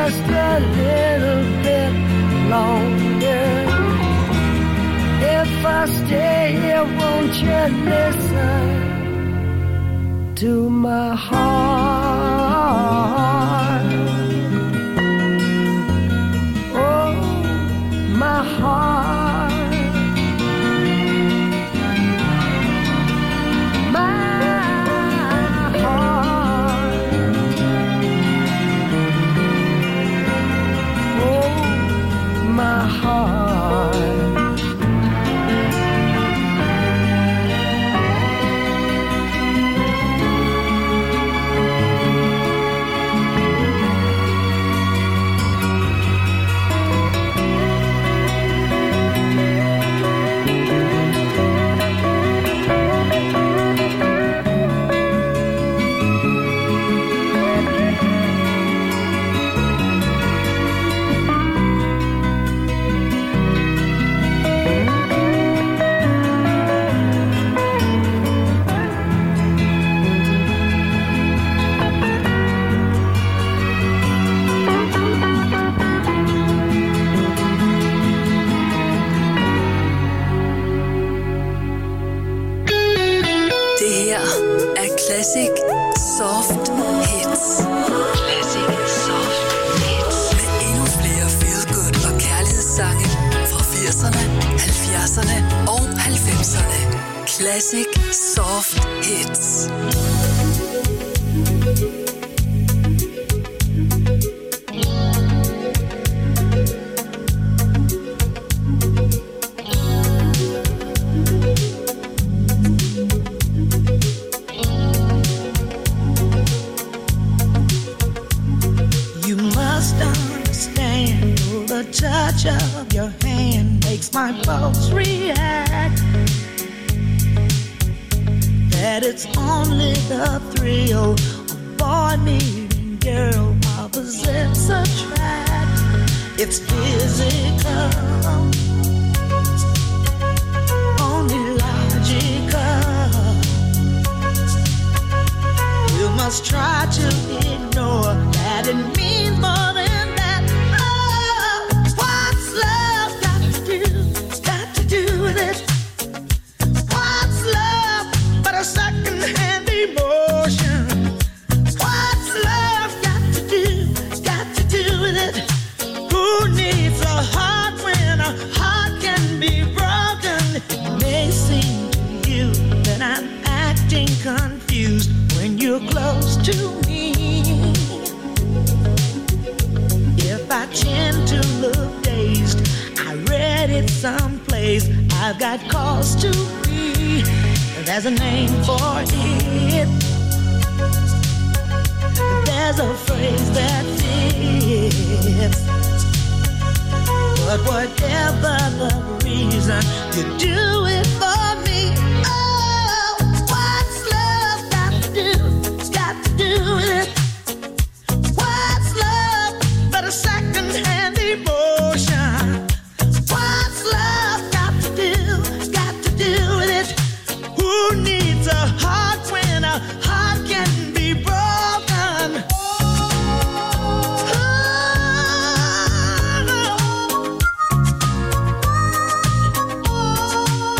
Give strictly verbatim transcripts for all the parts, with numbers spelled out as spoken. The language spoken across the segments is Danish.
just a little bit longer. If I stay here, won't you listen to my heart? Oh, my heart. My heart. Classic Soft Hits. Classic Soft Hits. Med endnu flere feel-good og kærlighedssange fra firserne, halvfjerdserne og halvfemserne. Classic Soft Hits. Touch of your hand makes my pulse react. That it's only the thrill of boy meeting girl opposites attract. It's physical, only logical. You must try to ignore that it means more than second-hand emotion. What's love got to do, got to do with it? Who needs a heart when a heart can be broken? It may seem to you that I'm acting confused when you're close to me. If I tend to look dazed, I read it someplace, I've got cause to be. There's a name for it. There's a phrase that fits. But whatever the reason, you do it for me. Oh, what's love got to do? Got to do with it. What's love but a second-hand emotion? What's love got to do? Got to do with it. Who needs a heart when a heart can be broken? Oh,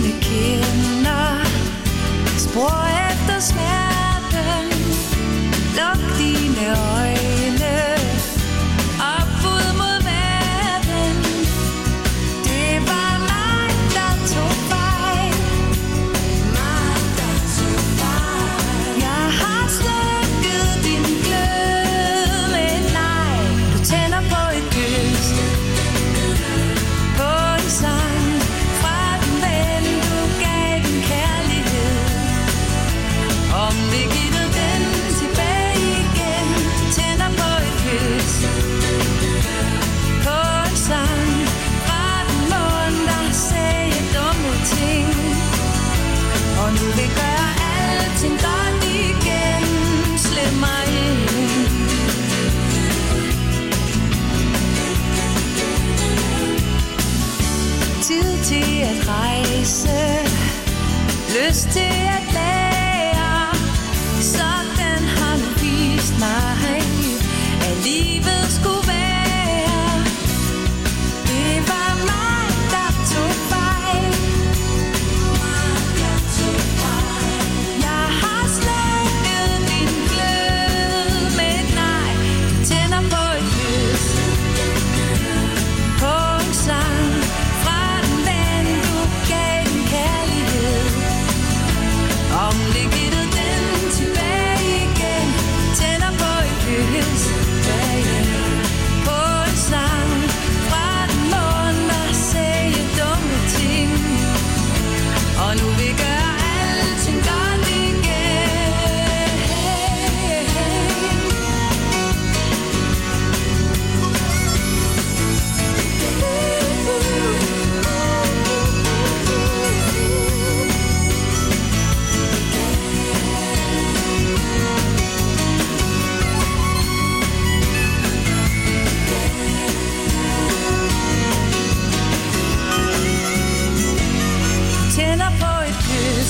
øjne kender, spor efter smerten. Luk dine øjne op ud mod verden. Det var mig, der tog fejl. Mig, der tog fejl. Jeg har slukket din glød med et nej. Du tænder på et kys, på en sang fra den ven, du gav din kærlighed. Om vi giver den tilbage igen, tænder på et kys, på en sang fra den mund, der sagde dumme ting. Og nu vil gøre alting godt igen. Slip mig ind. Tid til at rejse, lyst til at lære. Sådan har du vist mig, at livet skulle være. Det var mig, der tog fejl. Jeg har slukket din glød med et nej. Du tænder på et kys, på en sang fra den ven, du gav din kærlighed. Om det giver den tilbage igen, tænder på et kys, ja, ja. På en sang fra den mund, der sagde dumme ting. Og nu vil gøre alting godt igen. Tænder på et kys,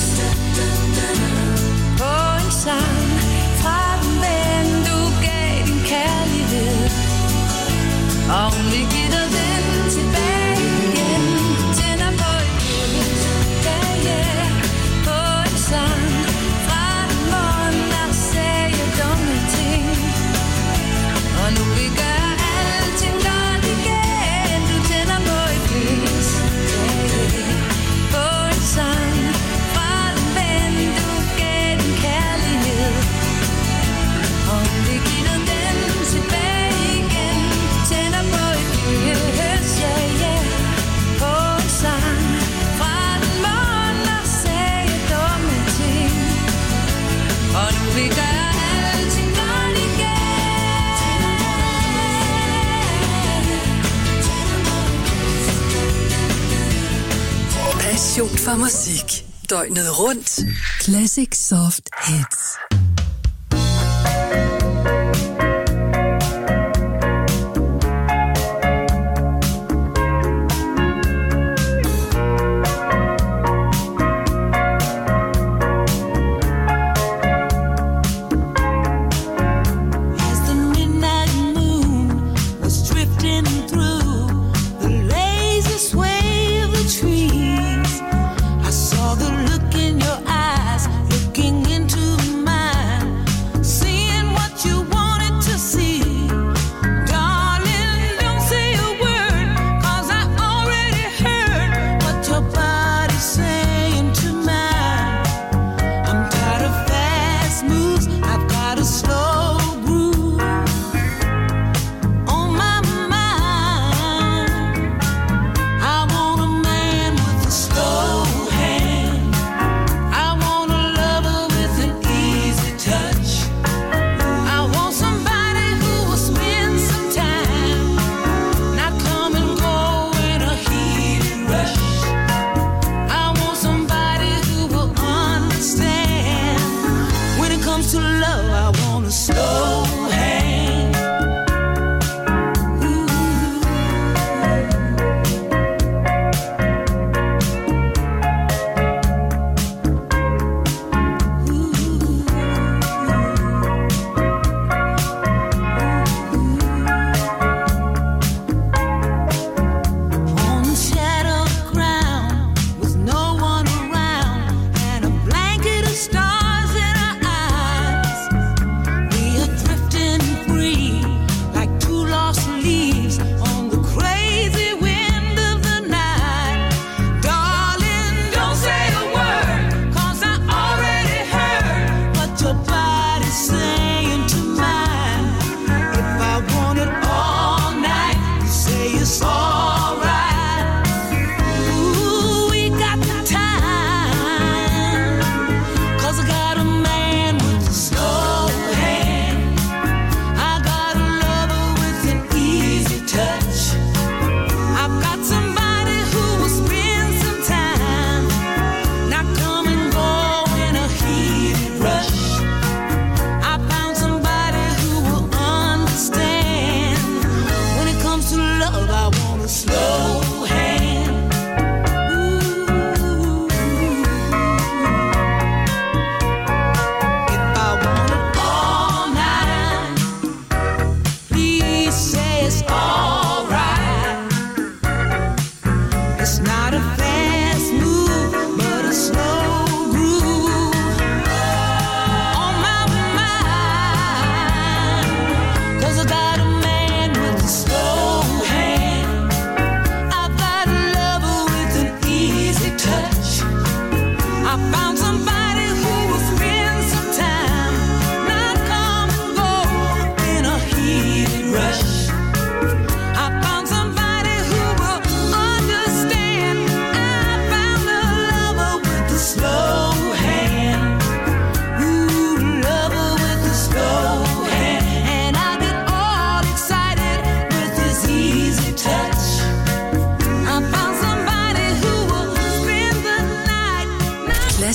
på en sang fra den ven, du gav din kærlighed. Om vi giver den tilbage igen, tænder på et kys, ja, ja. På en sang fra den mund, der sagde dumme ting. Og nu vi gør alting godt igen. Du tænder på et kys, ja, ja. På en sang fra den ven, du gav din kærlighed. Om vi giver den tilbage igen, tænder på et kys, ja, ja. På en sang fra den mund, der sagde dumme ting. Og nu vi gør alting godt igen. Passion for musik. Døgnet rundt. Classic Soft Hits. As the midnight moon was drifting through the lazy sway of the trees, I saw the look in your eyes, looking into mine, seeing what you wanted to see. Darling, don't say a word, 'cause I already heard what your body's saying to mine. I'm tired of fast moves, I've got a slow groove on my mind. I want a man with a slow hand. I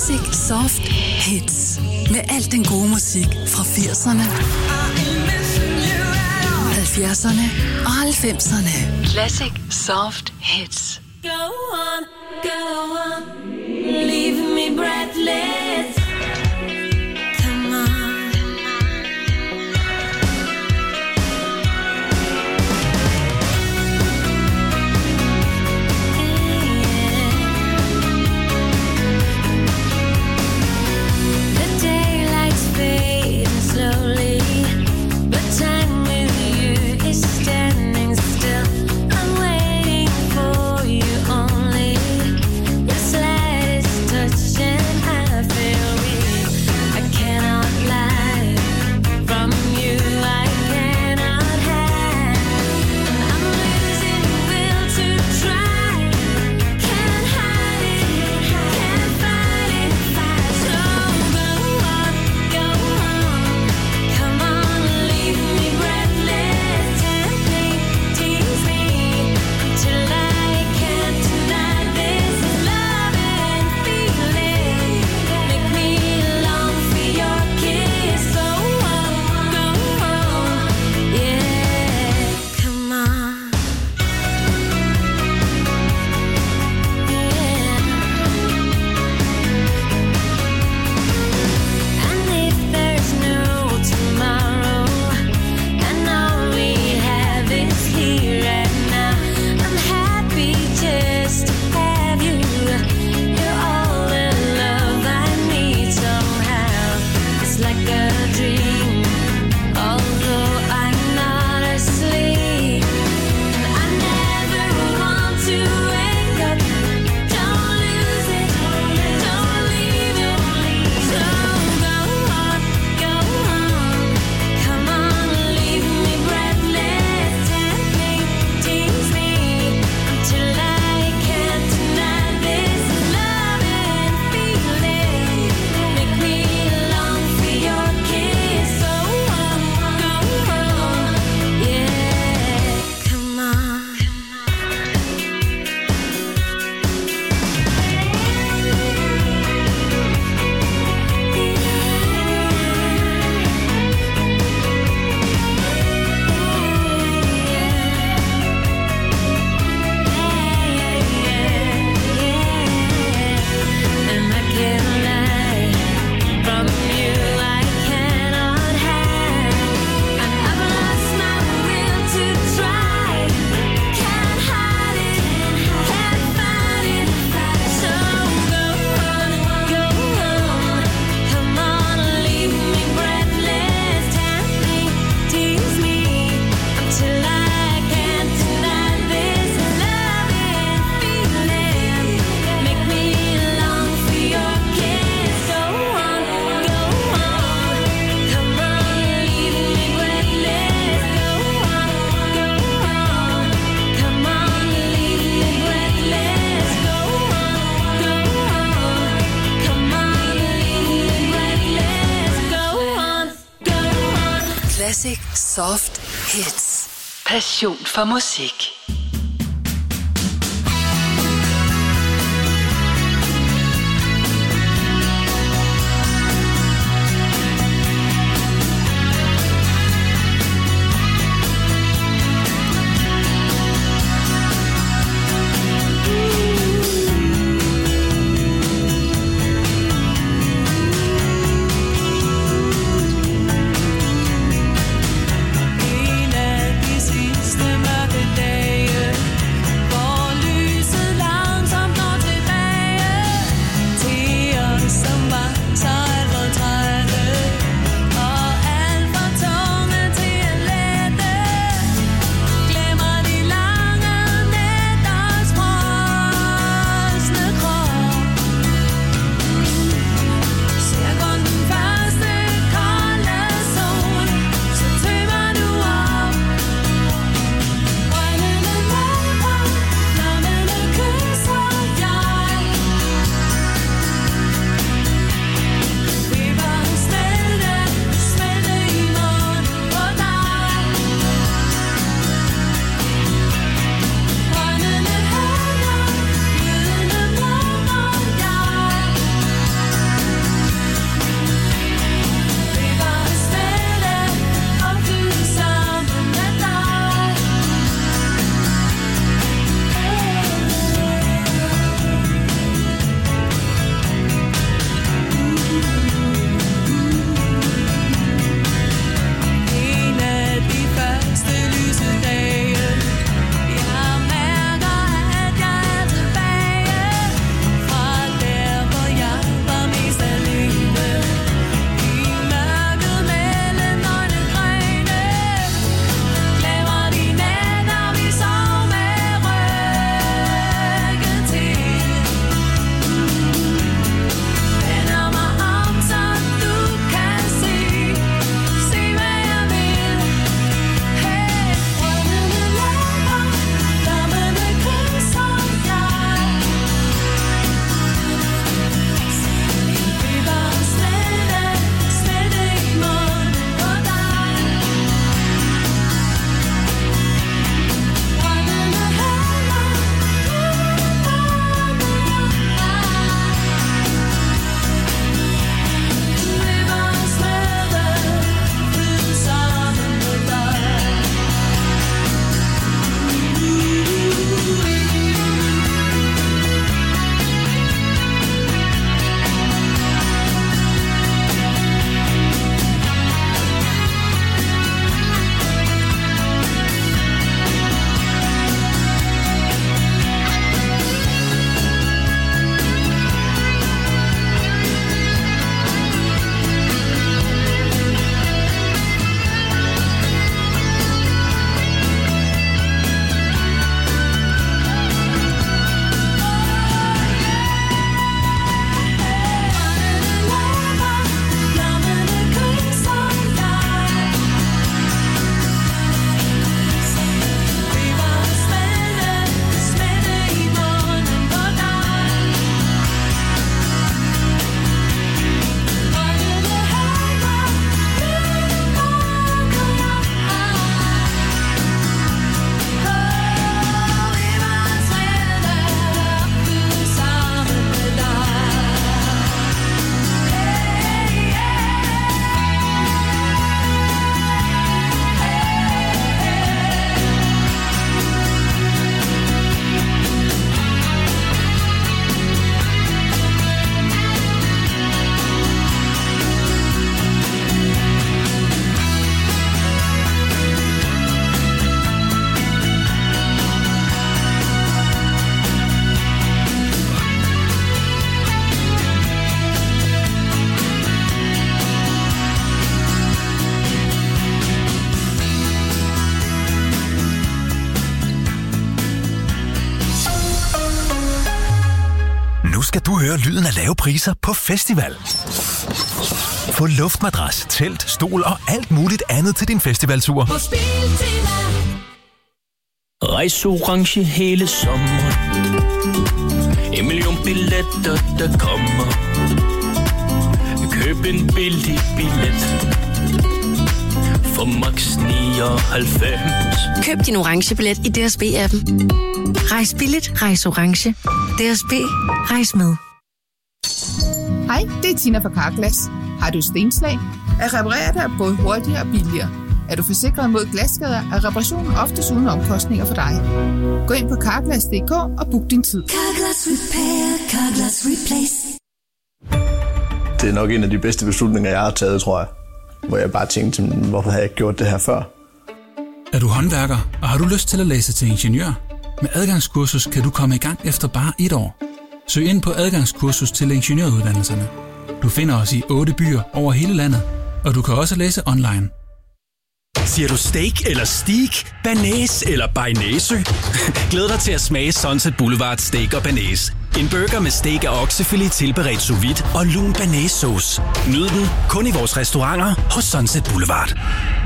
Classic Soft Hits. Med al den gode musik fra firserne, halvfjerdserne og halvfemserne. Classic Soft Hits. Go on, go on, leave me breathless. Come on. The daylight's fading slowly, but time with you is standing still. I'm waiting for you only. Your slightest touch and I feel weak. I cannot lie. From you I cannot hide. And I'm losing will to try. Can't hide it, can't fight it. So go on, go on. Come on, leave me breathless. Tempt me, tease me, till I can't deny this love and feeling. Make me long for your kiss. Go on, go on, yeah. Come on, yeah. And if there's no tomorrow, and all we have is here and now, I'm happy just to have you. You're all the love I need somehow. It's like a dream, although I'm not asleep. And I never want to wake up. Don't lose it, don't leave it. So go on, go on. Come on, leave me breathless. Tempt me, tease me, until I can't deny this love and feeling. Make me long for your kiss. Go on, go on, yeah. Come on. And I can't lie. From you I cannot hide. And I've lost my will to try. Can't hide it, can't fight it. So go on, go on. Come on, leave me breathless. Tempt me, tease me, until I can't deny this love and feeling. Make me long for your kiss. Go on, go on. Come on, leave me breathless. Go on, go on. Come on, leave me breathless. Go on, go on. Come on, leave me breathless. Go on, go on. Classic Soft Hits. Passion for musik. En af de sidste mørke dage Du hører lyden af lave priser på festival. Få luftmadras, telt, stol og alt muligt andet til din festivaltur. På Biltema. Rejs orange hele sommeren. En million billetter, der kommer. Køb en billig billet for max nioghalvfems. Køb din orange billet i D S B-appen. Rejs billigt, rejs orange. D S B, rejs med. Hej, det er Tina fra Carglass. Har du stenslag? At reparere dig både hurtigere og billigere. Er du forsikret mod glasskader, er reparationen oftest uden omkostninger for dig. Gå ind på carglass punktum d k og book din tid. Carglass Repair, Carglass Replace. Det er nok en af de bedste beslutninger, jeg har taget, tror jeg. Hvor jeg bare tænkte, hvorfor havde jeg ikke gjort det her før? Er du håndværker, og har du lyst til at læse til ingeniør? Med adgangskursus kan du komme i gang efter bare et år. Søg ind på adgangskursus til ingeniøruddannelserne. Du finder os i otte byer over hele landet, og du kan også læse online. Siger du steak eller steak, banæs eller bearnaisesø? Glæd dig til at smage Sunset Boulevard Steak og Banæs. En burger med steak af oksefilet tilberedt sous vide og lun banæssauce. Nyd den kun i vores restauranter hos Sunset Boulevard.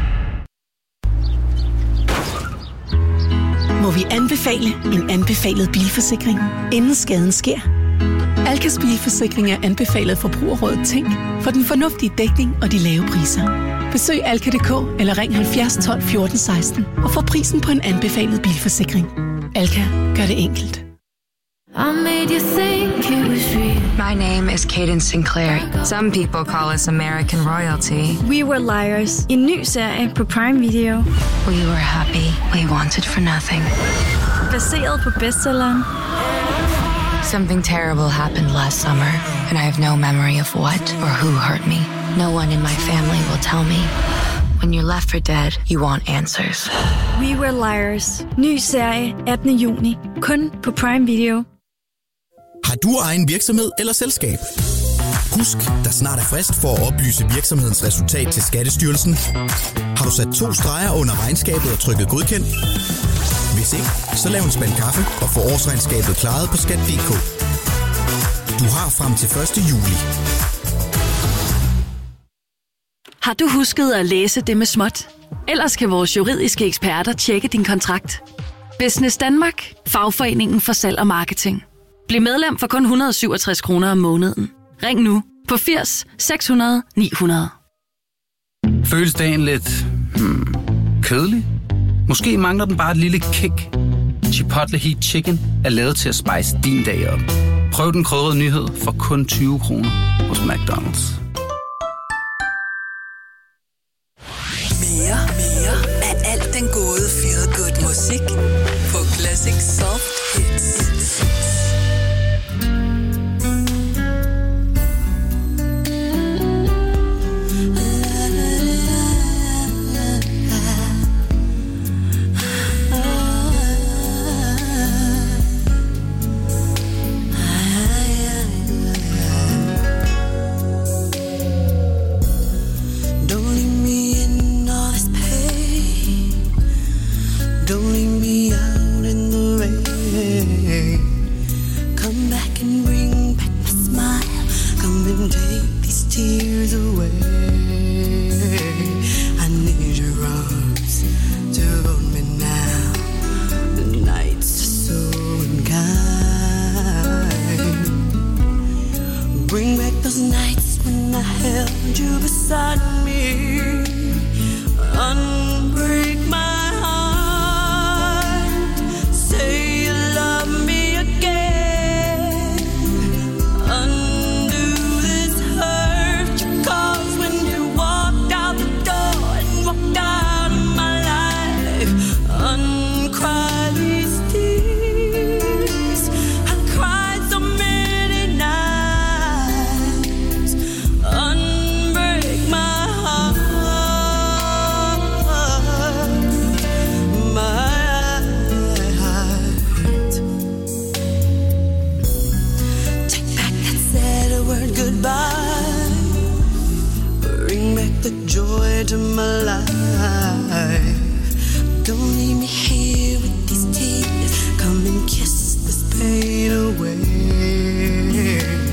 Må vi anbefale en anbefalet bilforsikring, inden skaden sker? Alkas bilforsikring er anbefalet Forbrugerrådet Tænk for den fornuftige dækning og de lave priser. Besøg alka punktum d k eller ring halvfjerds tolv fjorten seksten og få prisen på en anbefalet bilforsikring. Alka gør det enkelt. I made you think it was real. My name is Cadence Sinclair. Some people call us American royalty. We Were Liars. En ny serie på Prime Video. We were happy. We wanted for nothing. Baseret på bestselleren. Something terrible happened last summer, and I have no memory of what or who hurt me. No one in my family will tell me. When you're left for dead, you want answers. We Were Liars. Ny serie attende juni. Kun på Prime Video. Har du egen virksomhed eller selskab? Husk, der snart er frist for at oplyse virksomhedens resultat til Skattestyrelsen. Har du sat to streger under regnskabet og trykket godkendt? Hvis ikke, så lav en spand kaffe og få årsregnskabet klaret på skat punktum d k. Du har frem til første juli. Har du husket at læse det med småt? Ellers kan vores juridiske eksperter tjekke din kontrakt. Business Danmark, fagforeningen for salg og marketing. Bliv medlem for kun et hundrede og syvogtres kroner om måneden. Ring nu på firs seks hundrede ni hundrede. Føles dagen lidt hmm, kedelig? Måske mangler den bare et lille kick. Chipotle Heat Chicken er lavet til at spice din dag op. Prøv den krydrede nyhed for kun tyve kroner hos McDonald's. Mere, mere af alt den gode feel good musik på Classic Soft Hits. Kiss this pain away.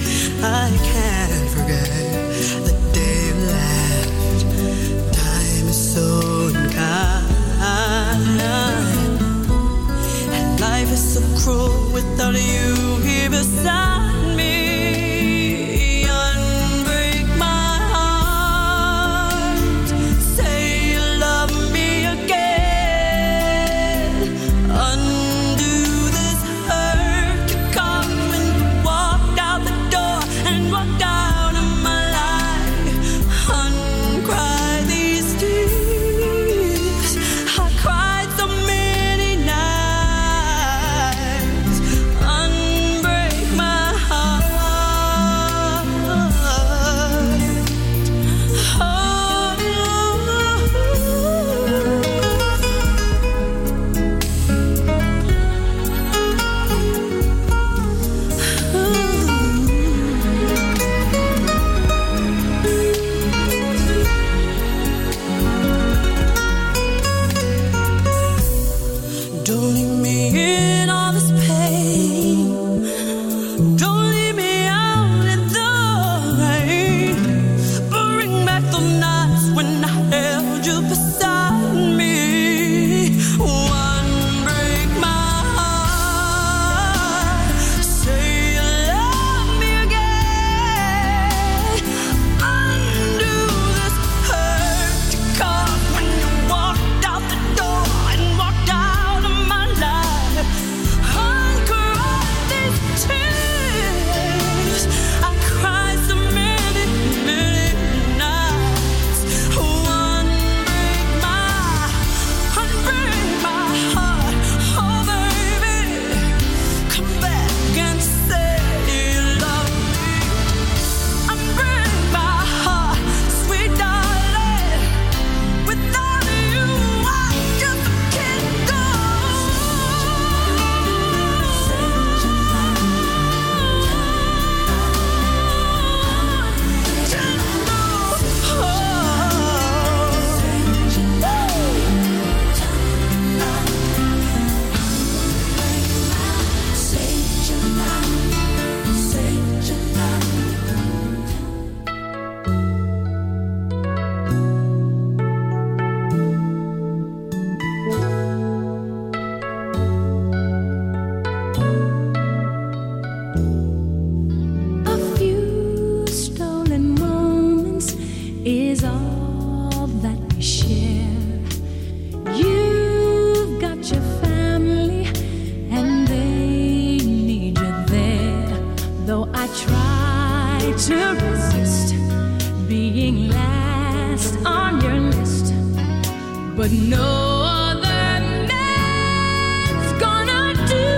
to resist being last on your list, but no other man's gonna do.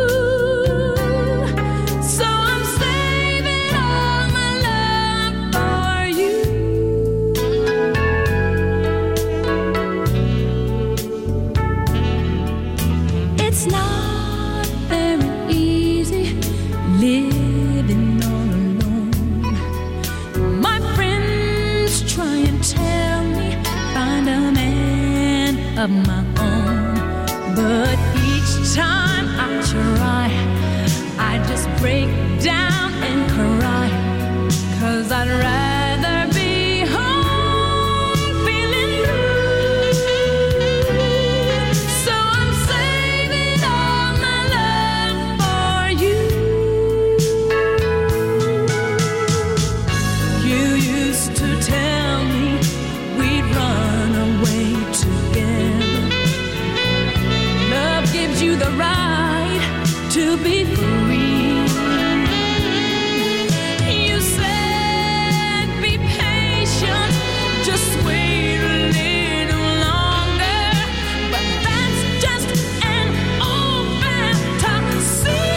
So I'm saving all my love for you. It's not very easy living all alone. My friends try and tell me find a man of my own, but each time I try, I just break down and cry, 'cause I'd rather be home feeling blue. So I'm saving all my love for you. You used to tell me we'd run away together. Love gives you the right to be free. You said be patient, just wait a little longer, but that's just an old fantasy.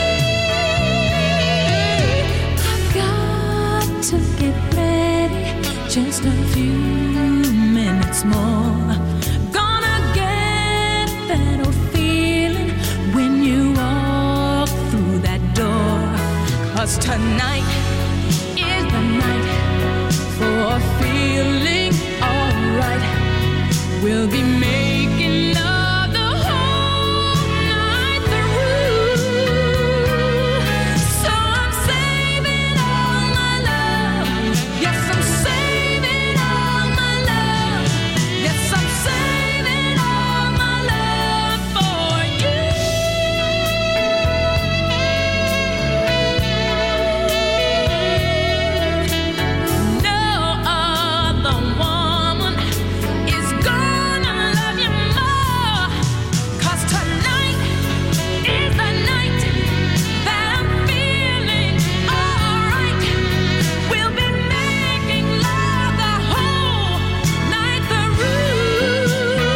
I've got to get ready, just a few minutes more. Gonna get that old feeling when you walk through that door. 'Cause tonight is the night for feeling alright. We'll be making love the whole night through. So I'm saving all my love. Yes, I'm saving all my love. Yes, I'm saving all my love for you. No other woman is gonna love you more, 'cause tonight is the night that I'm feeling alright. We'll be making love the whole night through.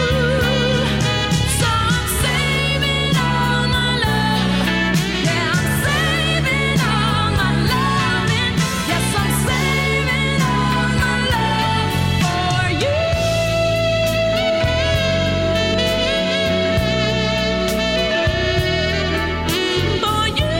So I'm saving all my love. Yeah, I'm saving all my loving. Yes, I'm saving all my love for you. For you.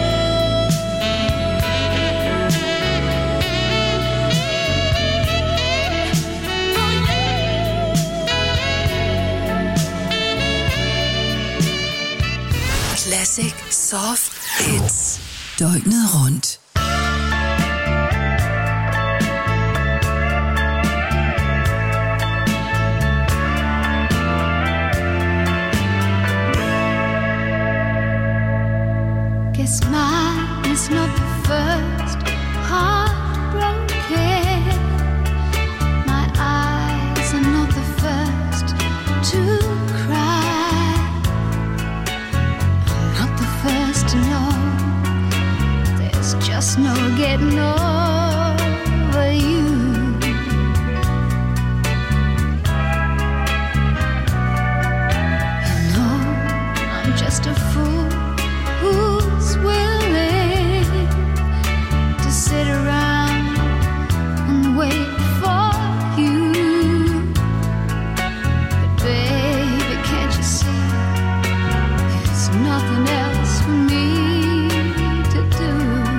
Classic Soft Hits. Døgnet rundt. Guess mine is not the first heartbroken. My eyes are not the first to cry. I'm not the first to know. There's just no getting over you. You know I'm just a fool who's willing to sit around and wait for you. But baby, can't you see there's nothing else for me to do?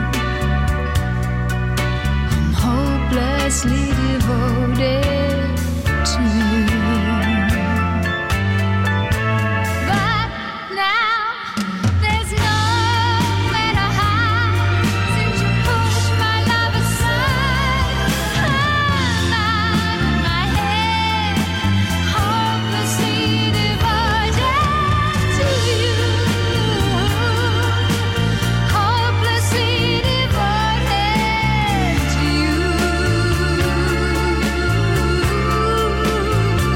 I'm hopelessly devoted to you. But now there's nowhere to hide since you pushed my love aside. I'm out of my head, hopelessly devoted to you. Hopelessly devoted to you.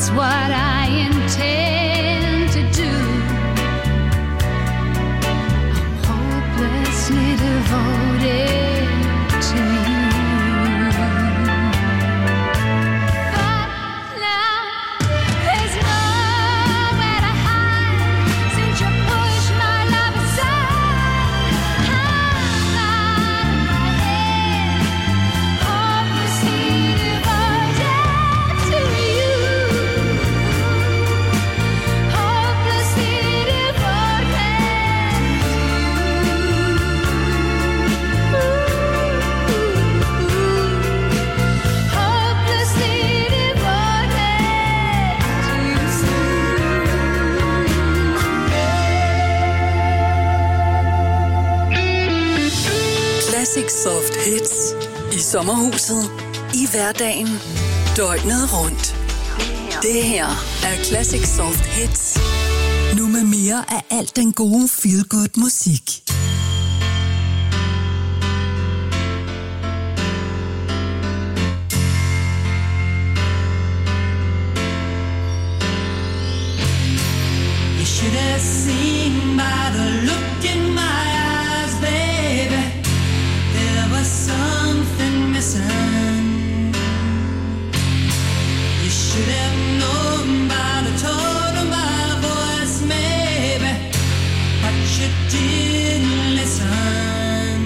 is what I intend to do. I'm hopelessly devoted to you. But now there's nowhere to hide since you pushed my love aside. I'm out of my head, hopelessly devoted to you. Hopelessly devoted to you. Hopelessly Classic Soft Hits i sommerhuset, i hverdagen, døgnet rundt. Det her er Classic Soft Hits. Nu med mere af alt den gode feel-good musik. You should have seen by the look in my eyes, baby, there was something missing. You should have known by the tone of my voice, maybe, but you didn't listen.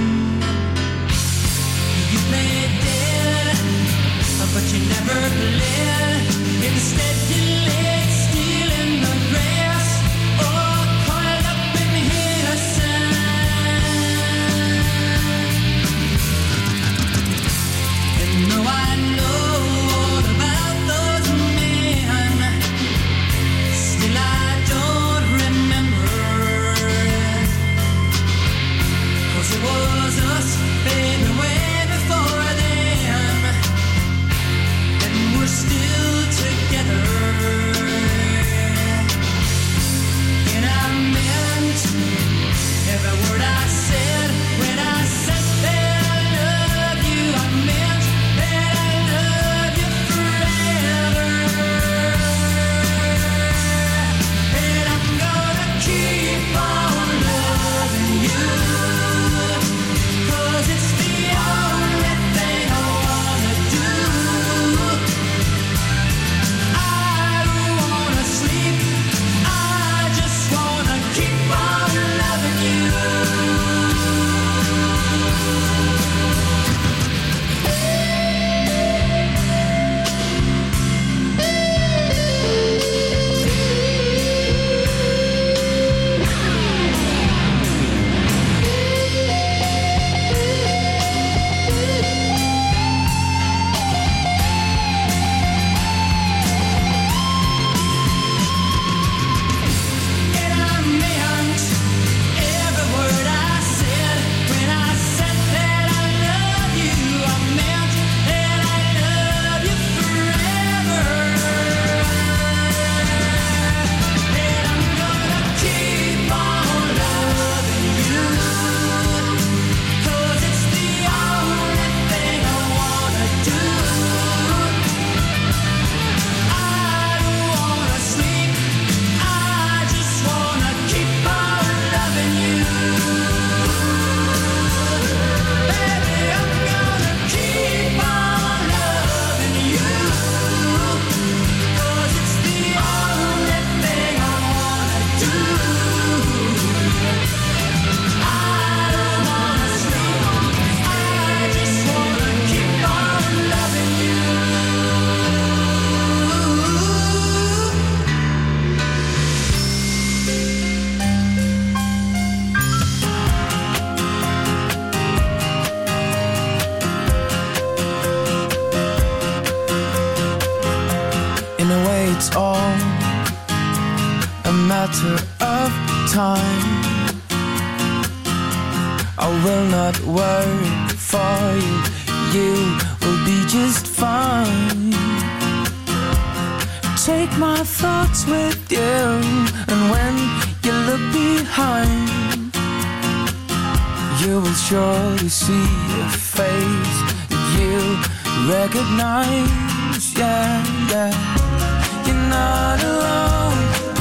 You played dead, but you never bled. Instead you laid still in the grass, or coiled up in his sand. And though I know all about those men, still I don't remember. 'Cause it was us, baby, way before them, and we're still together. And I meant every word I said when I said that I love you. I meant that I love you forever. And I'm gonna keep on loving you, 'cause it's the only thing I wanna do. I don't wanna sleep, I just wanna keep on loving you. And I meant every word I said when I said that I love you. I meant that I love you forever. And I'm gonna keep on loving you, 'cause it's the only thing I wanna do. I don't wanna sleep, I just wanna keep on loving you. Baby, I'm gonna keep on loving you, 'cause it's the only thing I wanna do. I don't wanna sleep, I just wanna keep on loving you. In a way, it's all a matter of time. I will not worry for you, you will be just fine. Take my thoughts with you, and when you look behind, you will surely see a face that you recognize. Yeah, yeah. not alone.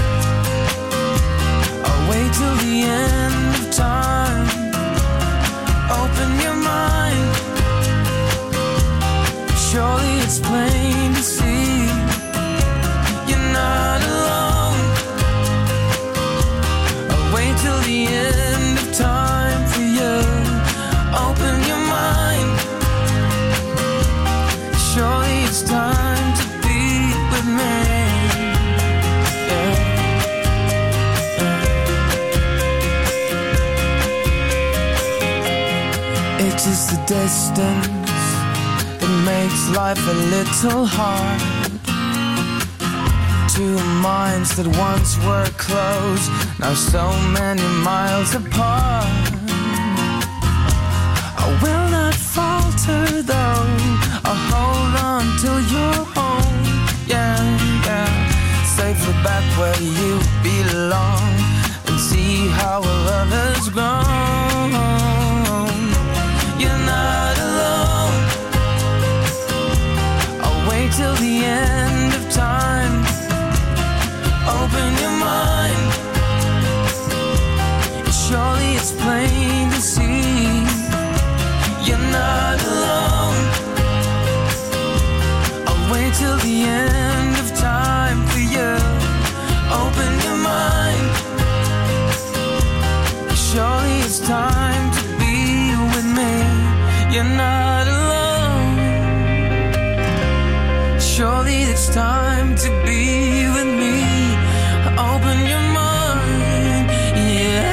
I'll wait till the end of time. Open your mind. Surely it's plain to see you're not alone. I'll wait till the end of time for you. Open your mind. Surely it's time to be with me. Yeah. Yeah. It is the distance that makes life a little hard. Two minds that once were close, now so many miles apart. I will not falter though, I'll hold on till you're home. Yeah, yeah, safely back where you belong. And see how our love has grown. You're not alone. I'll wait till the end of time. Open your mind. Surely it's plain to see you're not alone. I'll wait till the end of time for you. Open your mind. Surely it's time to be with me. You're not alone. Surely it's time to be with me. Open your mind. Yeah.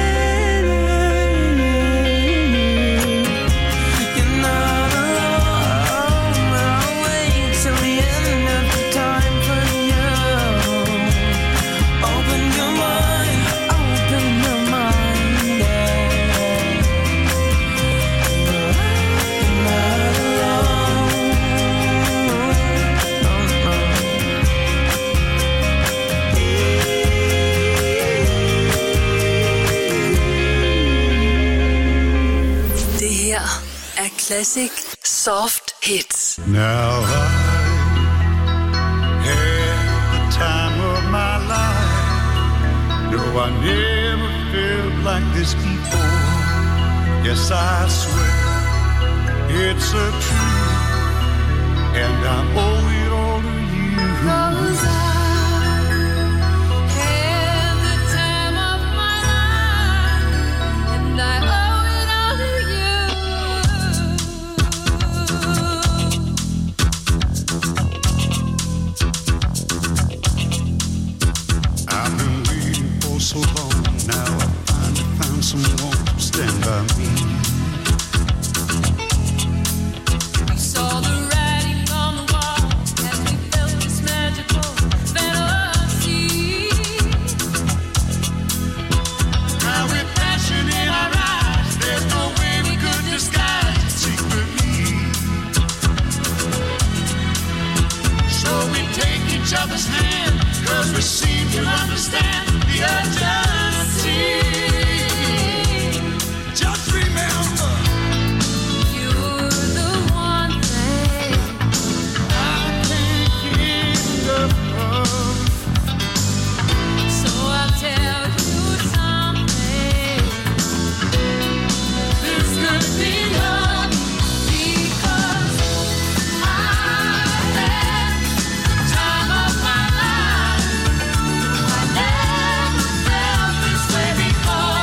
Classic Soft Hits. Now I had the time of my life. No, I never felt like this before. Yes, I swear it's a truth, and I owe it all to you. 'Cause I had the time of my life, and I owe it all to you. I've been waiting for so long. Now I finally found someone to stand by me. We saw the writing on the wall as we felt this magical fantasy. Now with passion in our eyes, there's no way we could disguise it secretly. So we take each other's hand, 'cause we seem to understand the urgency. Just remember, You're the one thing I can't get enough of. So I'll tell you something. There's gonna be love, Because I had the time of my life. I never felt this way before.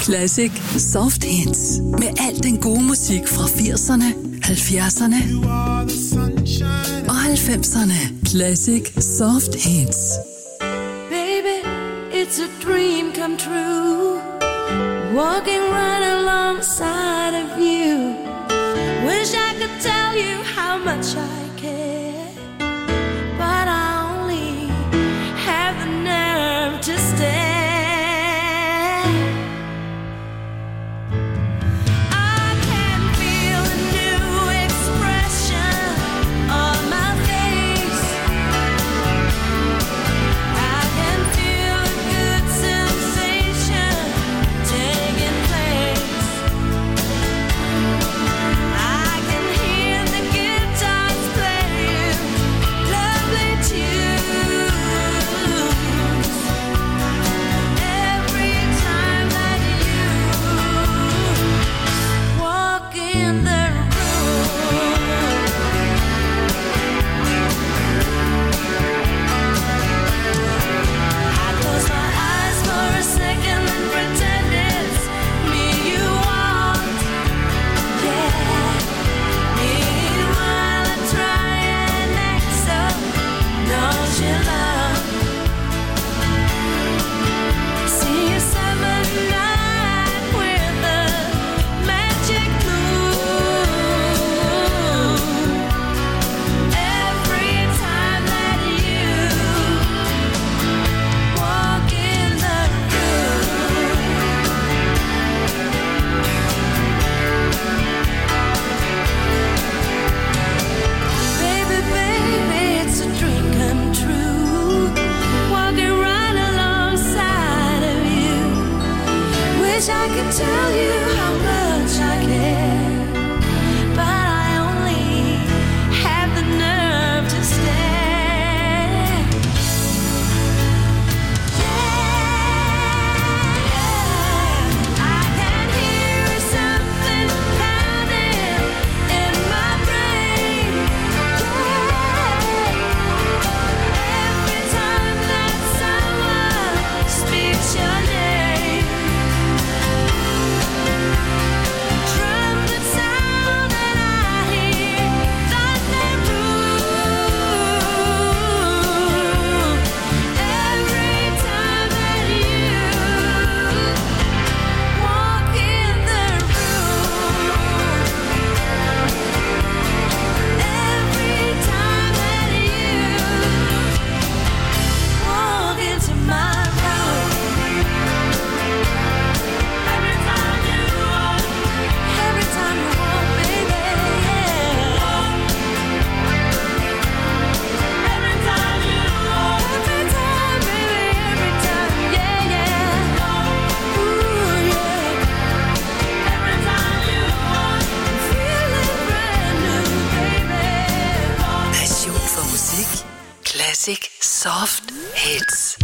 Classic Soft Hits. Med al den gode musik fra firserne, halvfjerdserne og halvfemserne. Classic Soft Hits. Baby, it's a dream come true. Walking right alongside of you. Wish I could tell you how much I care, but I only have the nerve to stay. Classic Soft Hits.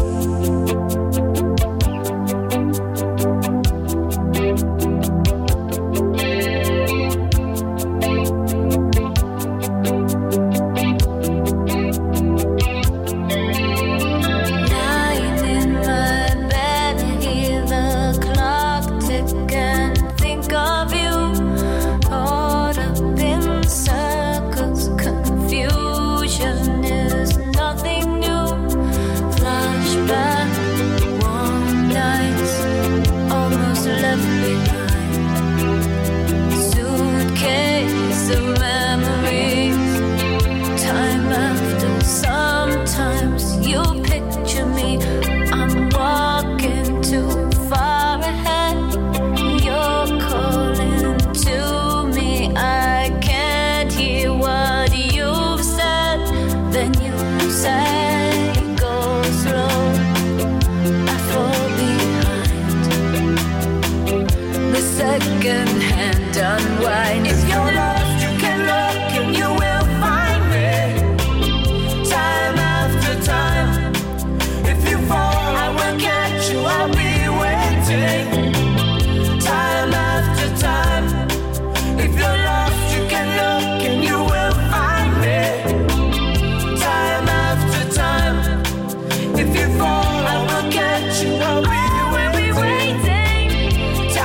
If you fall, I will catch you. I'll be waiting.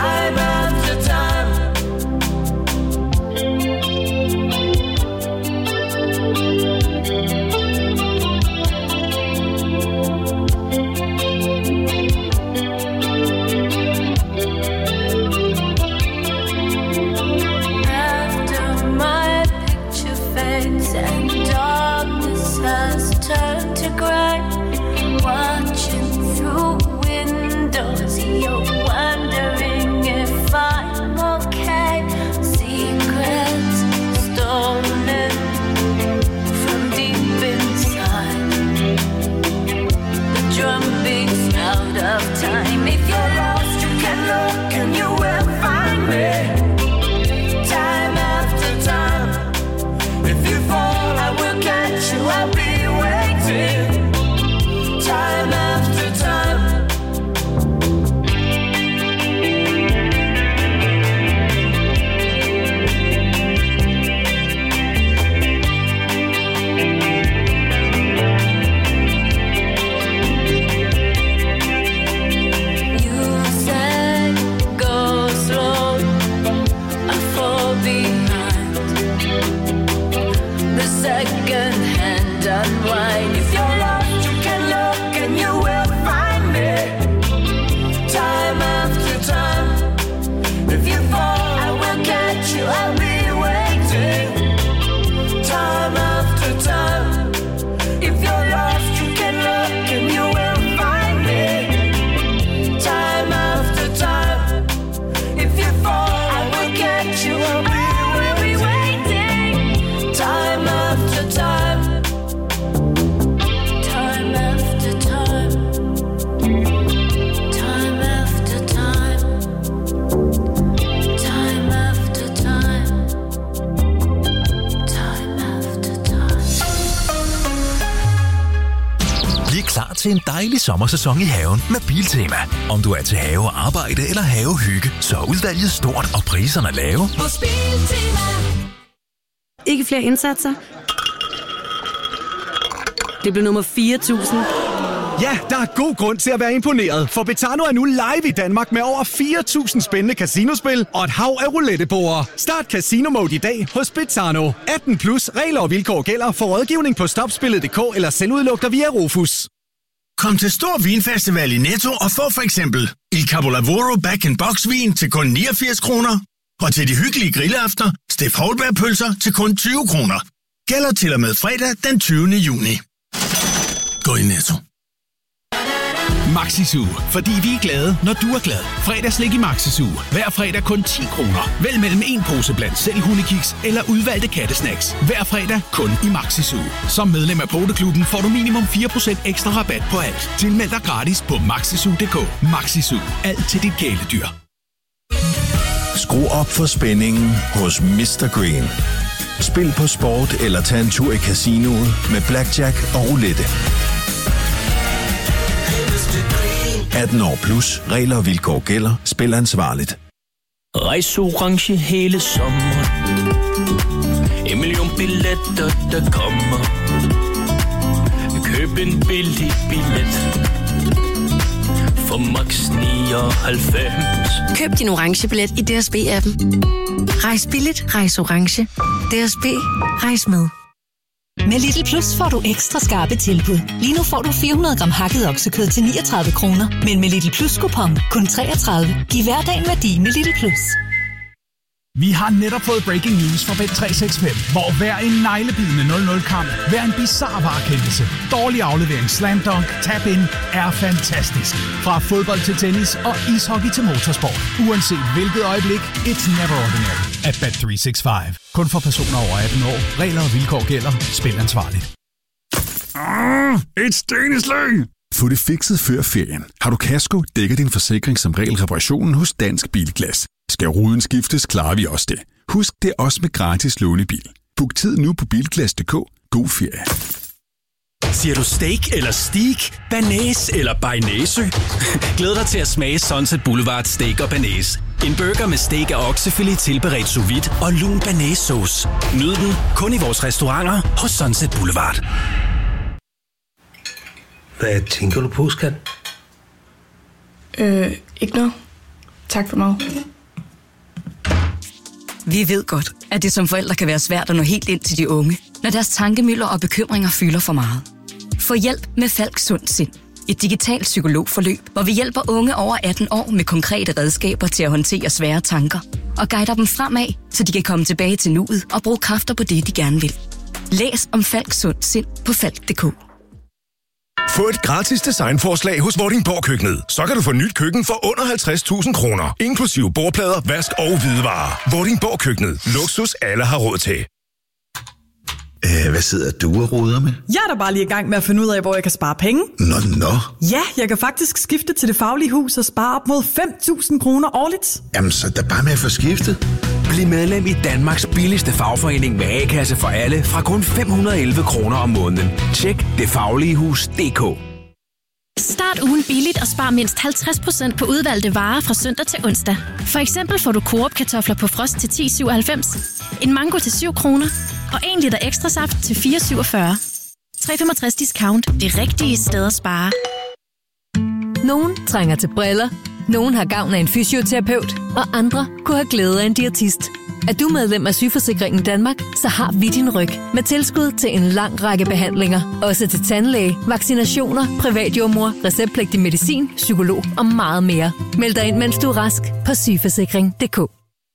til en dejlig sommersæson i haven med Biltema. Om du er til have, arbejde eller havehygge, så er udvalget stort og priserne lave. Hos Biltema. Ikke flere indsatser. Det blev nummer fire tusind. Ja, der er god grund til at være imponeret, for Betano er nu live i Danmark med over fire tusind spændende casinospil og et hav af rouletteborde. Start Casino Mode i dag hos Betano. atten plus, regler og vilkår gælder. For rådgivning på stopspillet punktum d k eller selvudluk dig via Rufus. Kom til Stor Vinfestival i Netto og få for eksempel Il Capolavoro Back-in-Box vin til kun niogfirs kroner. Og til de hyggelige grilleaftener, Steff Holberg-pølser til kun tyve kroner. Gælder til og med fredag den tyvende juni. Gå i Netto. Maxisu, fordi vi er glade, når du er glad. Fredagslik i Maxisu. Hver fredag kun ti kroner. Vælg mellem en pose blandt selv hundekiks eller udvalgte kattesnacks. Hver fredag kun i Maxisu. Som medlem af Poteklubben får du minimum fire procent ekstra rabat på alt. Tilmeld dig gratis på maxisu punktum d k. Maxisu. Alt til dit kæledyr. Skru op for spændingen hos mister Green. Spil på sport eller tag en tur i casinoet med blackjack og roulette. atten år plus. Regler og vilkår gælder. Spil ansvarligt. Rejseorange hele sommeren. En million billetter, der kommer. Køb en billig billet for max nioghalvfems. Køb din orange billet i D S B-appen. Rejs billigt, rejs orange. D S B, rejs med. Med Lidl Plus får du ekstra skarpe tilbud. Lige nu får du fire hundrede gram hakket oksekød til niogtredive kroner. Men med Lidl Plus kupon kun treogtredive. Giv hverdagen værdi med Lidl Plus. Vi har netop fået breaking news fra Bet tre seks fem, hvor hver en neglebidende nul nul-kamp, hver en bizarre varekendelse, dårlig aflevering, slam dunk, tap-in er fantastisk. Fra fodbold til tennis og ishockey til motorsport. Uanset hvilket øjeblik, it's never ordinary at Bet tre seks fem. Kun for personer over atten år. Regler og vilkår gælder. Spil ansvarligt. Ah, et steneslag! Få det fikset før ferien. Har du kasko, dækker din forsikring som regel reparationen hos Dansk Bilglas. Skal ruden skiftes, klarer vi også det. Husk, det er også med gratis lånebil. Book tid nu på bilglas punktum d k. God ferie. Siger du steak eller steak, banæs eller bearnaise? Glæd dig til at smage Sunset Boulevard Steak og Banæs. En burger med steak af oksefilet tilberedt sous vide og lun banæssauce. Nyd den kun i vores restauranter hos Sunset Boulevard. Hvad tænker du på, skat? Øh, ikke noget. Tak for mig. Vi ved godt, at det som forældre kan være svært at nå helt ind til de unge, når deres tankemylder og bekymringer fylder for meget. Få hjælp med Falk Sund Sind. Et digitalt psykologforløb, hvor vi hjælper unge over atten år med konkrete redskaber til at håndtere svære tanker og guider dem fremad, så de kan komme tilbage til nuet og bruge kræfter på det, de gerne vil. Læs om Falk Sund Sind på falk punktum d k. Få et gratis designforslag hos Vordingborg Køkkenet. Så kan du få nyt køkken for under halvtreds tusind kroner. Inklusive bordplader, vask og hvidevarer. Vordingborg Køkkenet. Luksus alle har råd til. Æh, hvad sidder du og roder med? Jeg er da bare lige i gang med at finde ud af, hvor jeg kan spare penge. Nå, nå. Ja, jeg kan faktisk skifte til Det Faglige Hus og spare op mod fem tusind kroner årligt. Jamen, så da bare med at få skiftet. Bliv medlem i Danmarks billigste fagforening med A-kasse for alle fra kun fem hundrede og elleve kroner om måneden. Tjek det faglige hus punktum d k. Start ugen billigt og spar mindst halvtreds procent på udvalgte varer fra søndag til onsdag. For eksempel får du Coop kartofler på frost til ti komma syvoghalvfems, en mango til syv kroner og en liter ekstra saft til fire komma syvogfyrre. tre komma femogtres discount. Det rigtige sted at spare. Nogen trænger til briller, nogen har gavn af en fysioterapeut, og andre kunne have glæde af en diætist. Er du medlem af Sygeforsikringen Danmark, så har vi din ryg med tilskud til en lang række behandlinger. Også til tandlæge, vaccinationer, privatjordmor, receptpligtig medicin, psykolog og meget mere. Meld dig ind, mens du er rask på sygeforsikring punktum d k.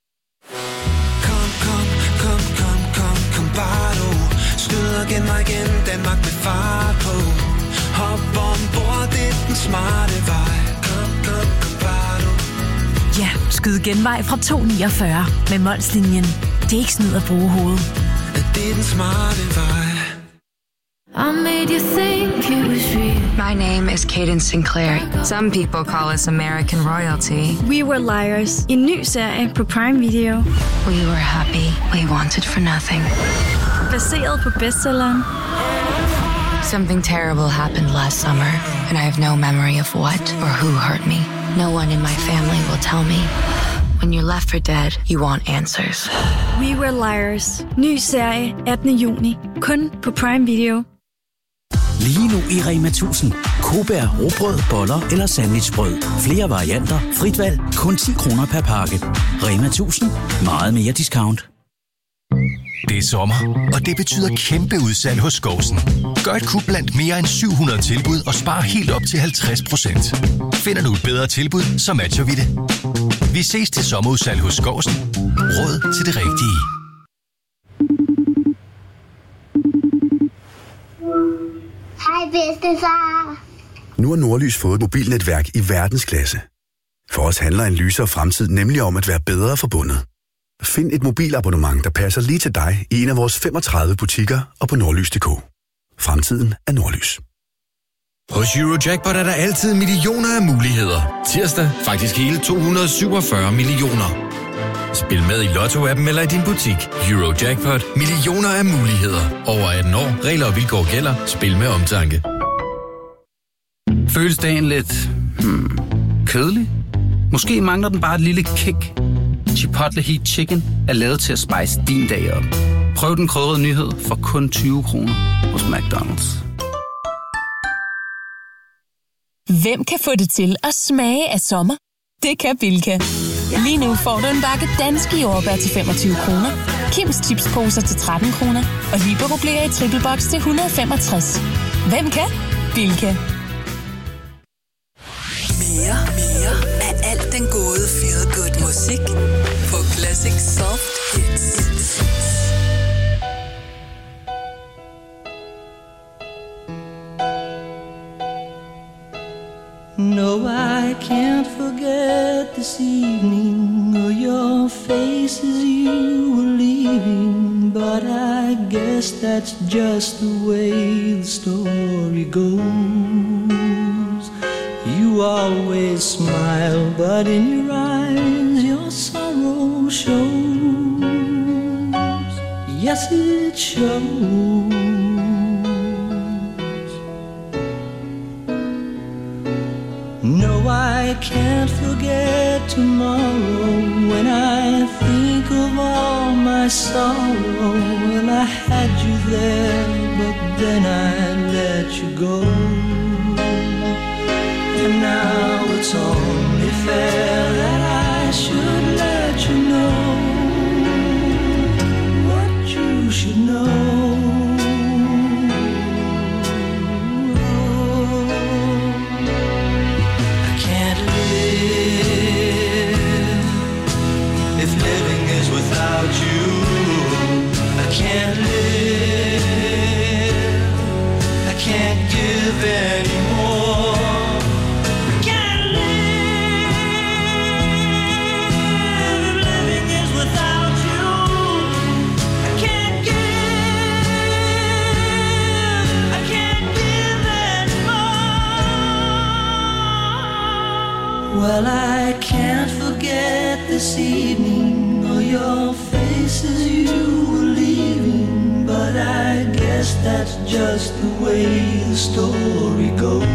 Kom, kom, kom, kom, kom, kom bare du. Skyd og gen mig igen, Danmark med fart på. Hop ombord, det er den smarte vej. Kom, kom, kom bare du. Ja, skyd genvej fra to komma niogfyrre med Molslinjen. Det er ikke snyd at bruge hovedet. Det er den smarte vej. I made you think it was real. My name is Cadence Sinclair. Some people call us American royalty. We Were Liars. En ny serie på Prime Video. We were happy. We wanted for nothing. Baseret på bestselleren. Something terrible happened last summer, and I have no memory of what or who hurt me. No one in my family will tell me. When you're left for dead, you want answers. We Were Liars. Ny serie attende juni. Kun på Prime Video. Lige nu i Rema tusind. Kobær, rugbrød, boller eller sandwichbrød. Flere varianter, frit valg, kun ti kroner per pakke. Rema tusind. Meget mere discount. Det er sommer, og det betyder kæmpe udsalg hos Skousen. Gør et kub blandt mere end syv hundrede tilbud og spar helt op til halvtreds procent. Finder du et bedre tilbud, så matcher vi det. Vi ses til sommerudsalg hos Skousen. Råd til det rigtige. Hej bedstefar. Nu har Nordlys fået et mobilnetværk i verdensklasse. For os handler en lysere fremtid nemlig om at være bedre forbundet. Find et mobilabonnement, der passer lige til dig i en af vores femogtredive butikker og på nordlys punktum d k. Fremtiden er Nordlys. Hos Eurojackpot er der altid millioner af muligheder. Tirsdag faktisk hele to hundrede syvogfyrre millioner. Spil med i Lotto-appen eller i din butik. Eurojackpot. Millioner af muligheder. Over atten år. Regler og vilkår gælder. Spil med omtanke. Føles dagen lidt hmm, kedelig? Måske mangler den bare et lille kick. Chipotle Heat Chicken er lavet til at spice din dag op. Prøv den krydrede nyhed for kun tyve kroner hos McDonald's. Hvem kan få det til at smage af sommer? Det kan Bilka. Lige nu får du en bakke danske jordbær til femogtyve kroner, Kims chipsposer til tretten kroner og Libero Blære i triple box til et hundrede og femogtres. Hvem kan? Bilka. Mere, mere af alt den gode feel good musik på Classic Soft Hits. No, I can't forget this evening or your face as you were leaving, but I guess that's just the way the story goes. You always smile, but in your eyes your sorrow shows. Yes, it shows. No, I can't forget tomorrow when I think of all my sorrow. Well, I had you there, but then I let you go. And now it's only fair that I should let you know what you should know. Without you, I can't live. I can't give anymore. I can't live. If living is without you, I can't give. I can't give anymore. Well, I can't forget this evening. Your face as you were leaving, but I guess that's just the way the story goes.